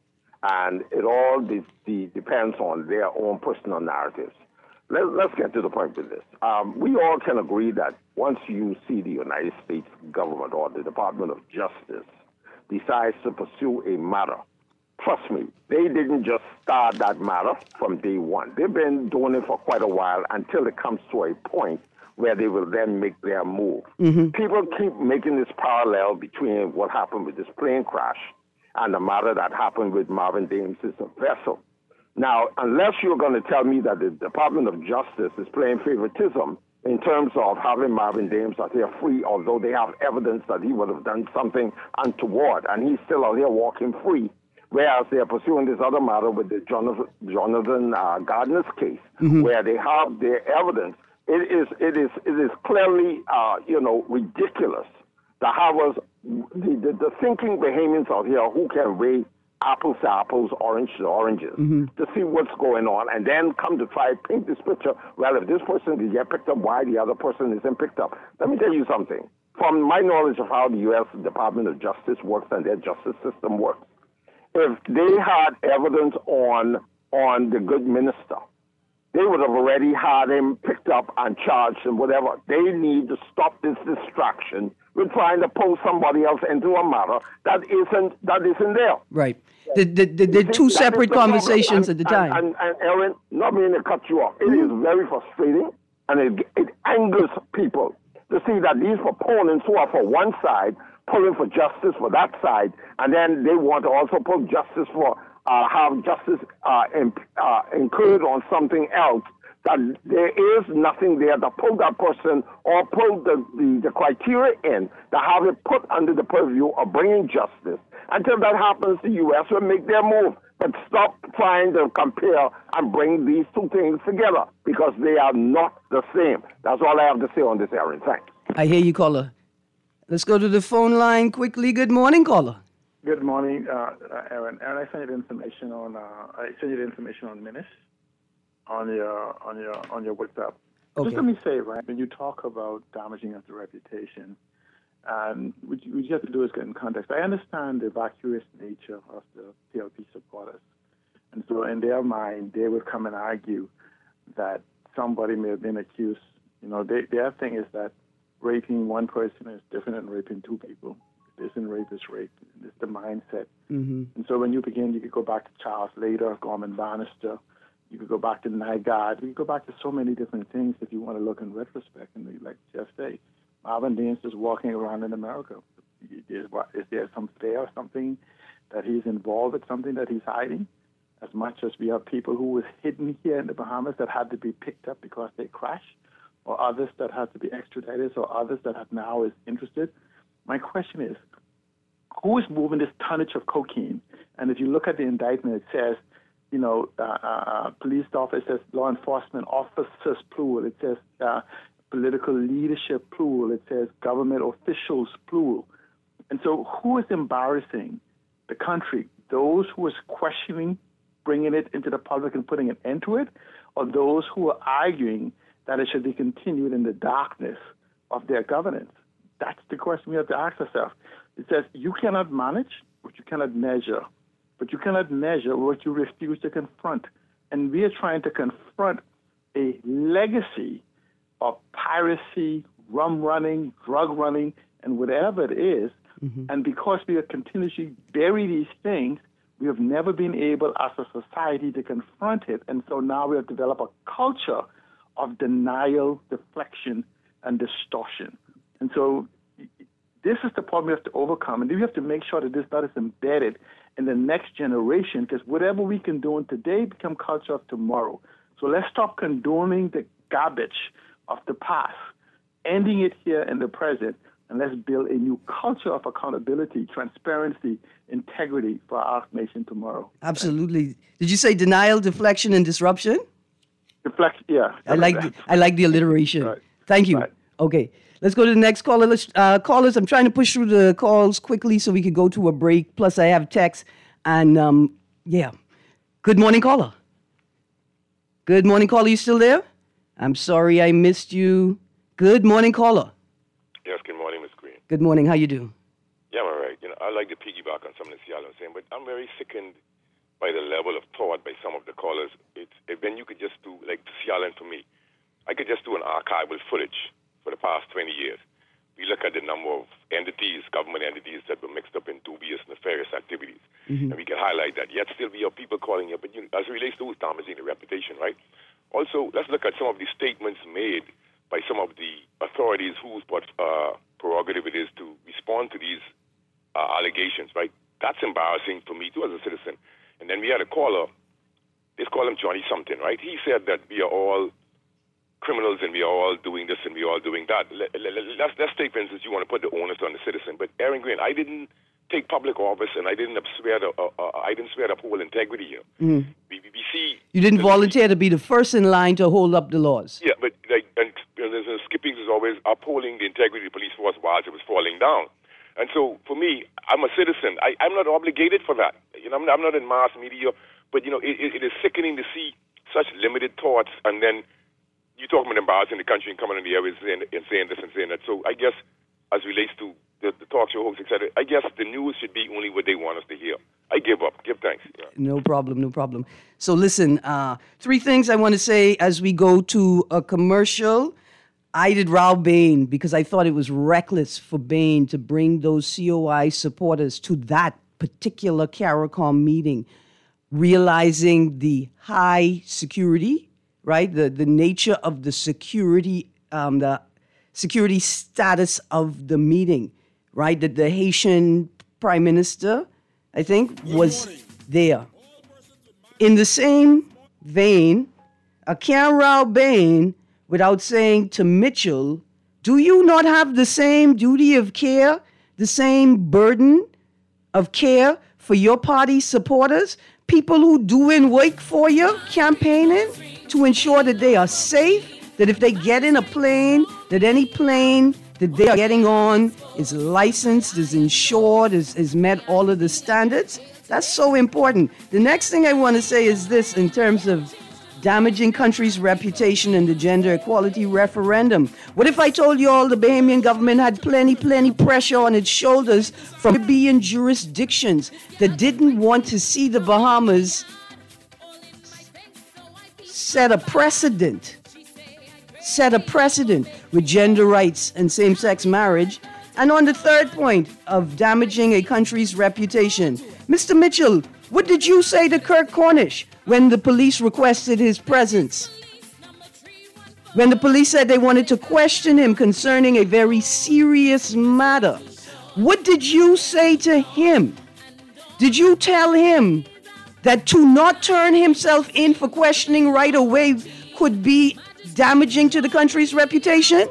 and it all de- de- depends on their own personal narratives. Let, let's get to the point with this. Um, we all can agree that once you see the United States government or the Department of Justice decides to pursue a matter, trust me, they didn't just start that matter from day one. They've been doing it for quite a while until it comes to a point where they will then make their move. Mm-hmm. People keep making this parallel between what happened with this plane crash and the matter that happened with Marvin Dames' vessel. Now, unless you're going to tell me that the Department of Justice is playing favoritism in terms of having Marvin Dames out here free, although they have evidence that he would have done something untoward, and he's still out here walking free, whereas they are pursuing this other matter with the Jonathan, Jonathan uh, Gardner's case, Mhm. where they have their evidence. It is, it is, it is clearly, uh, you know, ridiculous to have us, the, the, the thinking Bahamians out here who can weigh apples to apples, orange to oranges, Mhm. to see what's going on, and then come to try to paint this picture. Well, if this person did get picked up, why the other person isn't picked up? Let me tell you something. From my knowledge of how the U S Department of Justice works and their justice system works, if they had evidence on on the good minister, they would have already had him picked up and charged and whatever. They need to stop this distraction with trying to pull somebody else into a matter that isn't that isn't there. Right. The, the, the, the See, two that is separate the problem. conversations And- at the time. And, and, and Aaron, not meaning to cut you off, it is very frustrating, and it, it angers people to see that these proponents who are for one side pulling for justice for that side, and then they want to also pull justice for uh, have justice uh, imp, uh, incurred on something else. That there is nothing there to pull that person or pull the, the, the criteria in to have it put under the purview of bringing justice. Until that happens, the U S will make their move. But stop trying to compare and bring these two things together, because they are not the same. That's all I have to say on this, Aaron. Thanks. I hear you, caller. Let's go to the phone line quickly. Good morning, caller. Good morning, uh, uh, Aaron. Aaron, I sent you the information on. Uh, I sent you the information on Minis on your on your on your WhatsApp. Okay. Just let me say, right, when you talk about damaging of the reputation, and what you, what you have to do is get in context. I understand the vacuous nature of the P L P supporters, and so in their mind, they would come and argue that somebody may have been accused. You know, they, their thing is that raping one person is different than raping two people. If it isn't rape, it's rape. It's the mindset. Mm-hmm. And so when you begin, you could go back to Charles Lader, Gorman Bannister. You could go back to Nygaard. You could go back to so many different things if you want to look in retrospect. And like Jeff say, Marvin Dames is walking around in America. Is, is there some fear or something that he's involved with, something that he's hiding? As much as we have people who was hidden here in the Bahamas that had to be picked up because they crashed, or others that had to be extradited, or others that have now is interested. My question is, who is moving this tonnage of cocaine? And if you look at the indictment, it says you know, uh, uh, police officers, law enforcement officers, plural. It says uh, political leadership, plural. It says government officials, plural. And so who is embarrassing the country? Those who is questioning, bringing it into the public and putting an end to it, or those who are arguing that it should be continued in the darkness of their governance? That's the question we have to ask ourselves. It says you cannot manage what you cannot measure, but you cannot measure what you refuse to confront. And we are trying to confront a legacy of piracy, rum running, drug running, and whatever it is. Mm-hmm. And because we are continuously bury these things, we have never been able as a society to confront it. And so now we have developed a culture of denial, deflection, and distortion. And so this is the problem we have to overcome. And we have to make sure that this not is embedded in the next generation, because whatever we can do today become culture of tomorrow. So let's stop condoning the garbage of the past, ending it here in the present, and let's build a new culture of accountability, transparency, integrity for our nation tomorrow. Absolutely. Did you say denial, deflection, and disruption? Deflection, yeah. I like the, I like the alliteration. Right. Thank you. Right. Okay, let's go to the next caller. Let's uh, callers. I'm trying to push through the calls quickly so we can go to a break. Plus, I have text and um, yeah. Good morning, caller. Good morning, caller. You still there? I'm sorry I missed you. Good morning, caller. Yes, good morning, Miz Green. Good morning. How you do? Yeah, I'm all right. You know, I like to piggyback on some of the Seattle I'm saying, but I'm very sickened by the level of thought by some of the callers. It's when you could just do, like Seattle for me, I could just do an archival footage for the past twenty years. We look at the number of entities, government entities that were mixed up in dubious, nefarious activities, mm-hmm. and we can highlight that. Yet still we have people calling here, but you know, as it relates to who's damaging the reputation, right? Also, let's look at some of the statements made by some of the authorities whose uh, prerogative it is to respond to these uh, allegations, right? That's embarrassing for me, too, as a citizen. And then we had a caller, let's call him Johnny something, right? He said that we are all criminals and we are all doing this and we are all doing that. Let, let, let's, let's take, for instance, you want to put the onus on the citizen. But Aaron Green, I didn't take public office and I didn't swear to, uh, uh, I didn't swear to uphold integrity here. Mm. We, we, we see... You didn't volunteer to be the first in line to hold up the laws. Yeah, but like, and, and there's, uh, skipping is always upholding the integrity of the police force while it was falling down. And so, for me, I'm a citizen. I, I'm not obligated for that. You know, I'm not, I'm not in mass media, but, you know, it, it is sickening to see such limited thoughts, and then you talk about embarrassing the country and coming in the areas and, and saying this and saying that. So I guess, as relates to the, the talk show hosts, et cetera, I guess the news should be only what they want us to hear. I give up. Give thanks. Yeah. No problem, no problem. So listen, uh, three things I want to say as we go to a commercial. I did Rao Bain because I thought it was reckless for Bain to bring those C O I supporters to that particular CARICOM meeting, realizing the high security, right? The the nature of the security, um, the security status of the meeting, right? That the Haitian Prime Minister, I think, was there. In the same vein, Akin Rao Bain, without saying to Mitchell, do you not have the same duty of care, the same burden of care for your party supporters, people who doing work for you, campaigning to ensure that they are safe, that if they get in a plane, that any plane that they are getting on is licensed, is insured, is, is met all of the standards? That's so important. The next thing I want to say is this in terms of damaging country's reputation in the gender equality referendum. What if I told you all the Bahamian government had plenty, plenty pressure on its shoulders from Caribbean jurisdictions that didn't want to see the Bahamas set a precedent, set a precedent with gender rights and same-sex marriage? And on the third point of damaging a country's reputation, Mister Mitchell, what did you say to Kirk Cornish when the police requested his presence? When the police said they wanted to question him concerning a very serious matter, what did you say to him? Did you tell him that to not turn himself in for questioning right away could be damaging to the country's reputation?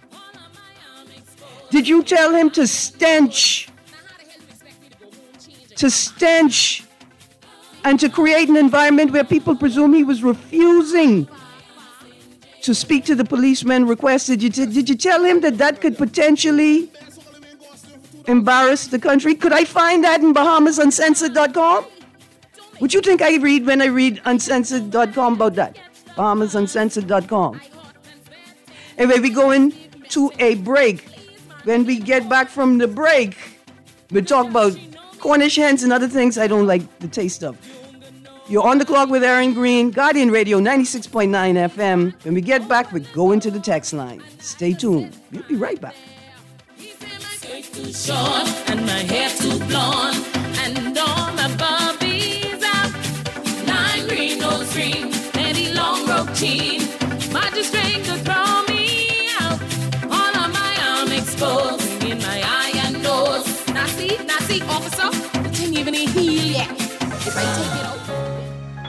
Did you tell him to stench, to stench and to create an environment where people presume he was refusing to speak to the policeman requested. Did you, t- did you tell him that that could potentially embarrass the country? Could I find that in Bahamas Uncensored dot com? What you think I read when I read Uncensored dot com about that? Bahamas Uncensored dot com. Anyway, we go into a break. When we get back from the break, we'll talk about Cornish hens and other things I don't like the taste of. You're on the clock with Aaron Green, Guardian Radio ninety-six point nine F M. When we get back, we go into the text line. Stay tuned. We'll be right back. Too short and my hair too blonde and all my Barbies out. Lime green, nose green, any long rope teen. My string to throw me out. All of my arm exposed in my eye and nose. Nazi, Nazi officer, the thing even a heel yet. If I take it out.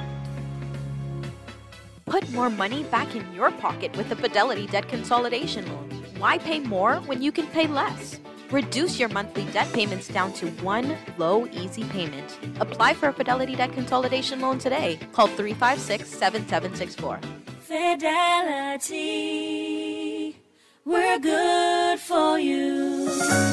Put more money back in your pocket with the Fidelity Debt Consolidation Loan. Why pay more when you can pay less? Reduce your monthly debt payments down to one low, easy payment. Apply for a Fidelity Debt Consolidation Loan today. Call three five six, seven seven six four. Fidelity, we're good for you.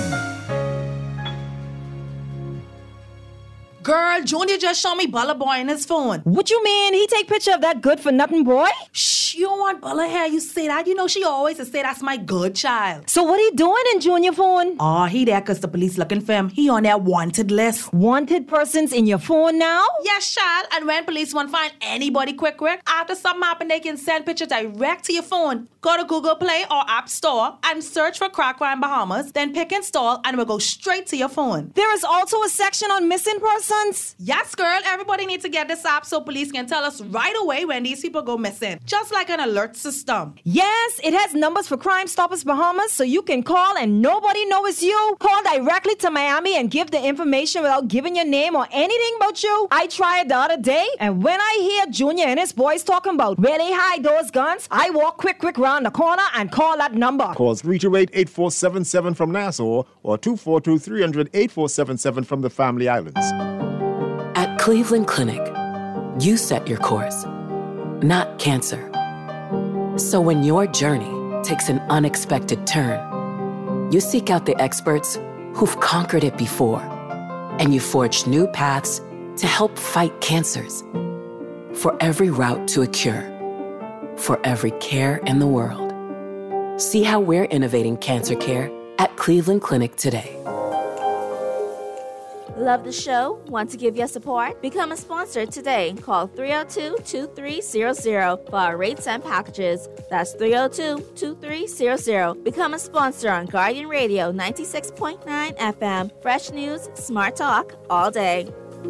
Girl, Junior just showed me Bella Boy on his phone. What you mean? He take picture of that good-for-nothing boy? Shh, you don't want Bella here. You say that. You know she always say that's my good child. So what he doing in Junior phone? Oh, he there because the police looking for him. He on their wanted list. Wanted persons in your phone now? Yes, child. And when police want to find anybody quick, quick, after something happen, they can send pictures direct to your phone. Go to Google Play or App Store and search for Crack Crime Bahamas. Then pick install and it will go straight to your phone. There is also a section on missing persons. Yes, girl. Everybody needs to get this app so police can tell us right away when these people go missing. Just like an alert system. Yes, it has numbers for Crime Stoppers Bahamas so you can call and nobody knows it's you. Call directly to Miami and give the information without giving your name or anything about you. I tried the other day, and when I hear Junior and his boys talking about where they hide those guns, I walk quick, quick round the corner and call that number. Call three two eight, eight four seven seven from Nassau or two four two, three hundred, eight four seven seven from the Family Islands. At Cleveland Clinic, you set your course, not cancer. So when your journey takes an unexpected turn, you seek out the experts who've conquered it before, and you forge new paths to help fight cancers. For every route to a cure, for every care in the world. See how we're innovating cancer care at Cleveland Clinic today. Love the show? Want to give your support? Become a sponsor today. Call three oh two, two three zero zero for our rates and packages. That's three oh two, two three zero zero. Become a sponsor on Guardian Radio ninety-six point nine F M. Fresh news, smart talk, all day.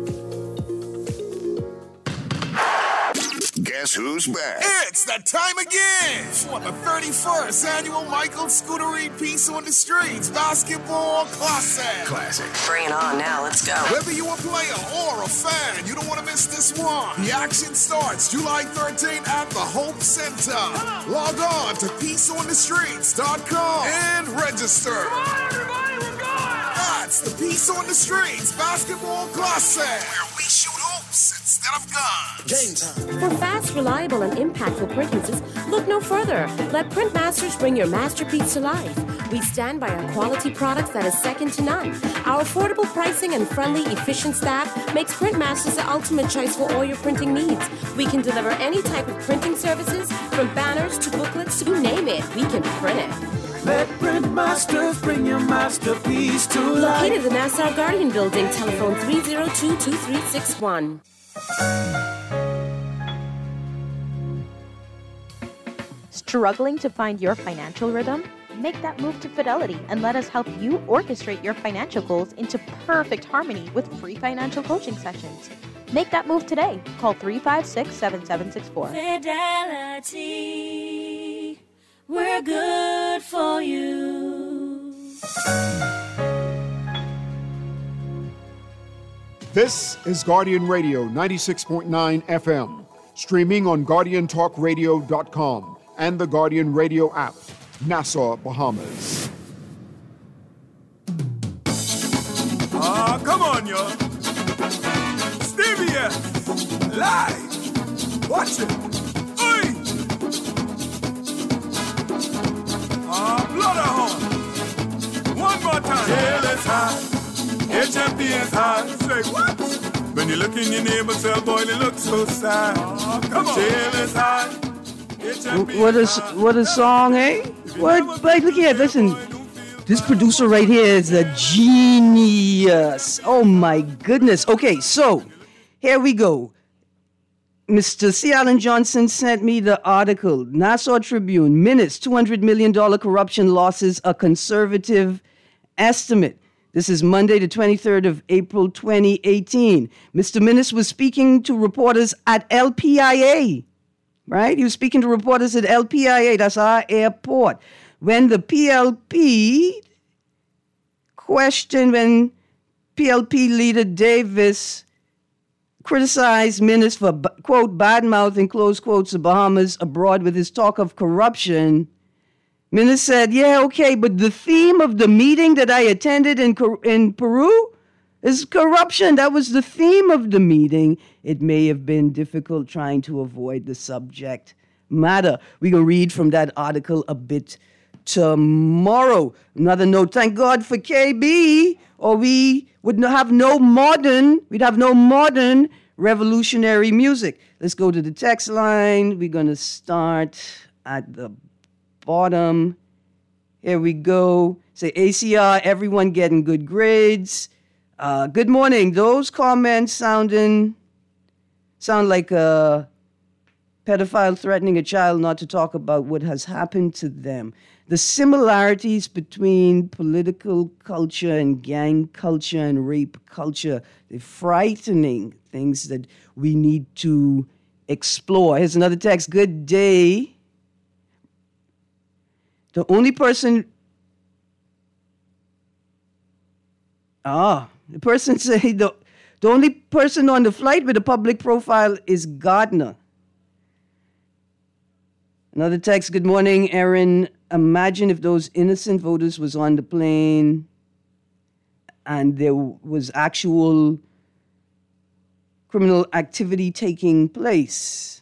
Guess who's back? It's that time again for the thirty-first annual Michael Scootery Peace on the Streets Basketball Classic. Classic. Bring it on now, let's go. Whether you're a player or a fan, you don't want to miss this one. The action starts July thirteenth at the Hope Center. Log on to peace on the streets dot com and register. Come on, everybody, we're going! That's the Peace on the Streets Basketball Classic, where we shoot hoops instead of guns. Game time. For fast, reliable, and impactful print pieces, look no further. Let Printmasters bring your masterpiece to life. We stand by our quality products that is second to none. Our affordable pricing and friendly, efficient staff makes Printmasters the ultimate choice for all your printing needs. We can deliver any type of printing services, from banners to booklets to you name it. We can print it. Let Printmasters bring your masterpiece to life. Located in the Nassau Guardian Building, telephone three oh two, two three six one. Struggling to find your financial rhythm? Make that move to Fidelity and let us help you orchestrate your financial goals into perfect harmony with free financial coaching sessions. Make that move today. Call three five six, seven seven six four. Fidelity, we're good for you. This is Guardian Radio ninety-six point nine F M, streaming on guardian talk radio dot com and the Guardian Radio app, Nassau, Bahamas. Ah, uh, come on, y'all. Stevie, yeah. Live. Watch it. Oi. Ah, blood a horn. One more time. Jail is high. H M P is high. Say what? When you look in your neighbor's cell, boy, they look so sad. Oh, come on. Jail is high. What a, what a song, eh? What? But look here, listen. This producer right here is a genius. Oh, my goodness. Okay, so here we go. Mister C. Allen Johnson sent me the article. Nassau Tribune, Minutes, two hundred million dollars corruption losses, a conservative estimate. This is Monday, the twenty-third of April, twenty eighteen. Mister Minnis was speaking to reporters at L P I A, right? He was speaking to reporters at L P I A, that's our airport. When the P L P questioned, when P L P leader Davis criticized Minnis for, quote, bad-mouthing, close quotes, the Bahamas abroad with his talk of corruption, Minnis said, yeah, okay, but the theme of the meeting that I attended in in Peru is corruption. That was the theme of the meeting. It may have been difficult trying to avoid the subject matter. We can read from that article a bit tomorrow. Another note, thank God for K B, or we would have no modern, we'd have no modern revolutionary music. Let's go to the text line. We're going to start at the bottom. Here we go. Say A C R, everyone getting good grades. Uh, good morning. Those comments sounding sound like a pedophile threatening a child not to talk about what has happened to them. The similarities between political culture and gang culture and rape culture, the frightening things that we need to explore. Here's another text. Good day. The only person, ah, the person say the, the only person on the flight with a public profile is Gardner. Another text, good morning, Aaron. Imagine if those innocent voters was on the plane and there was actual criminal activity taking place.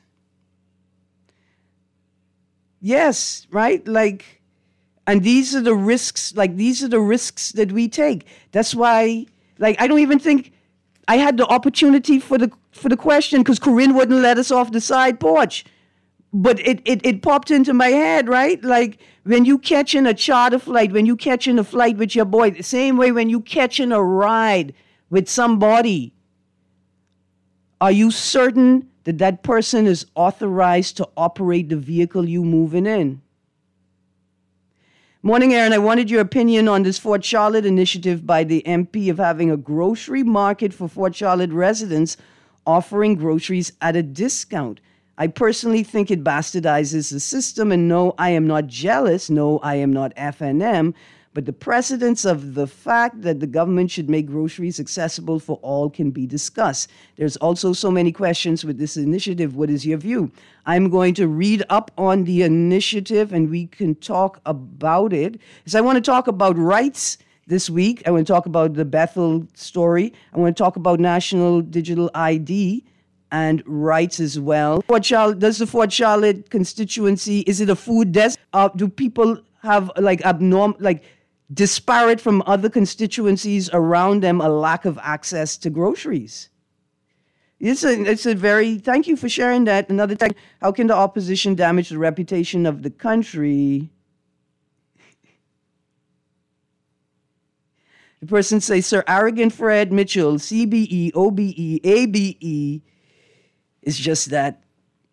Yes, right? Like, and these are the risks, like these are the risks that we take. That's why, like, I don't even think I had the opportunity for the for the question because Corinne wouldn't let us off the side porch. But it, it, it popped into my head, right? Like when you catching a charter flight, when you catching a flight with your boy, the same way when you catching a ride with somebody, are you certain that that person is authorized to operate the vehicle you moving in? Morning, Aaron. I wanted your opinion on this Fort Charlotte initiative by the M P of having a grocery market for Fort Charlotte residents offering groceries at a discount. I personally think it bastardizes the system, and no, I am not jealous. No, I am not F N M. But the precedence of the fact that the government should make groceries accessible for all can be discussed. There's also so many questions with this initiative. What is your view? I'm going to read up on the initiative, and we can talk about it. Because I want to talk about rights this week. I want to talk about the Bethel story. I want to talk about National Digital I D and rights as well. Fort Charlotte, does the Fort Charlotte constituency, is it a food desk? Uh, do people have like abnormal, like disparate from other constituencies around them, a lack of access to groceries? It's a, it's a very, thank you for sharing that. Another thing, how can the opposition damage the reputation of the country? The person says, Sir Arrogant Fred Mitchell, C B E, O B E, A B E, it's just that.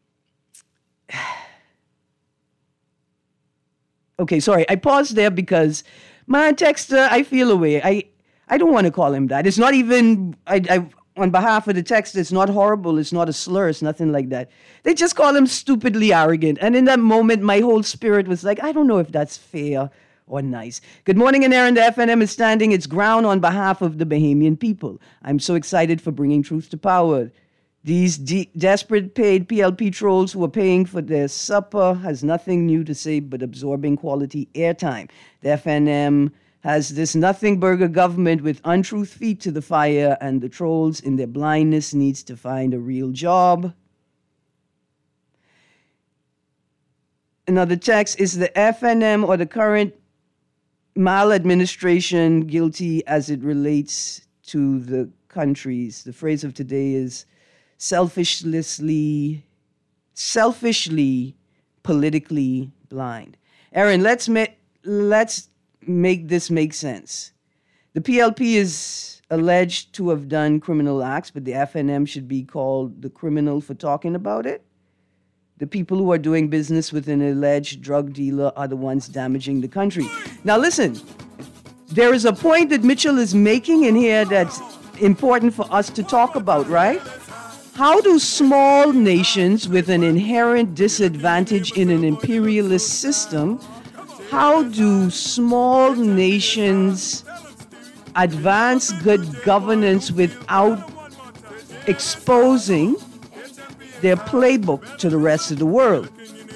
Okay, sorry. I paused there because my texter, I feel away. I, I don't want to call him that. It's not even, I, I, on behalf of the texter, it's not horrible. It's not a slur. It's nothing like that. They just call him stupidly arrogant. And in that moment, my whole spirit was like, I don't know if that's fair or nice. Good morning, and Aaron. The F N M is standing its ground on behalf of the Bahamian people. I'm so excited for bringing truth to power. These de- desperate paid P L P trolls who are paying for their supper has nothing new to say but absorbing quality airtime. The F N M has this nothing burger government with untruth feet to the fire, and the trolls in their blindness needs to find a real job. Another text, is the F N M or the current maladministration guilty as it relates to the countries? The phrase of today is selfishly, selfishly, politically blind. Aaron, let's ma- let's make this make sense. The P L P is alleged to have done criminal acts, but the F N M should be called the criminal for talking about it. The people who are doing business with an alleged drug dealer are the ones damaging the country. Now listen, there is a point that Mitchell is making in here that's important for us to talk about, right? How do small nations with an inherent disadvantage in an imperialist system, how do small nations advance good governance without exposing their playbook to the rest of the world?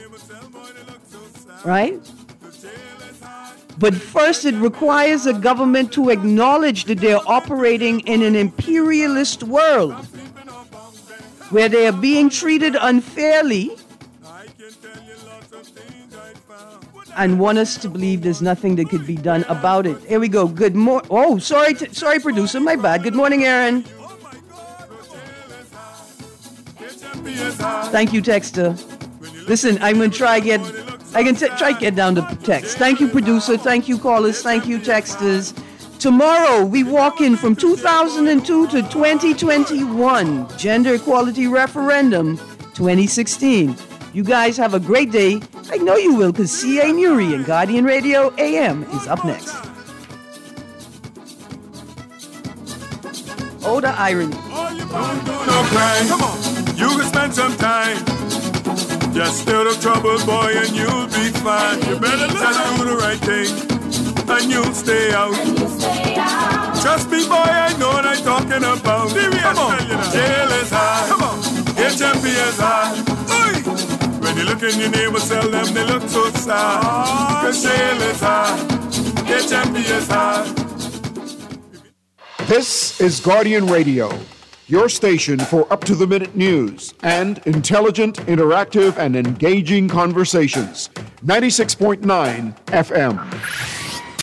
Right? But first, it requires a government to acknowledge that they're operating in an imperialist world where they are being treated unfairly and want us to believe there's nothing that could be done about it. Here we go. Good morning. Oh, sorry, t- sorry, producer. My bad. Good morning, Aaron. Thank you, texter. Listen, I'm going to try get, I can t- try get down to text. Thank you, producer. Thank you, callers. Thank you, texters. Tomorrow, we walk in from two thousand two to twenty twenty-one. Gender Equality Referendum twenty sixteen. You guys have a great day. I know you will, because C A. Muri and Guardian Radio A M is up next. Oh, the irony. Don't do no crime. Come on. You can spend some time. Just stir the trouble, boy, and you'll be fine. You better just do the right thing, and you'll stay out. And you'll stay out. Trust me, boy, I know what I'm talking about. Serious, come on. Jail is high. Come on. H M P is high. Oy. When you look in your neighbors, tell them they look so sad. Cause jail is high. H M P is high. This is Guardian Radio, your station for up-to-the-minute news and intelligent, interactive, and engaging conversations. ninety-six point nine F M.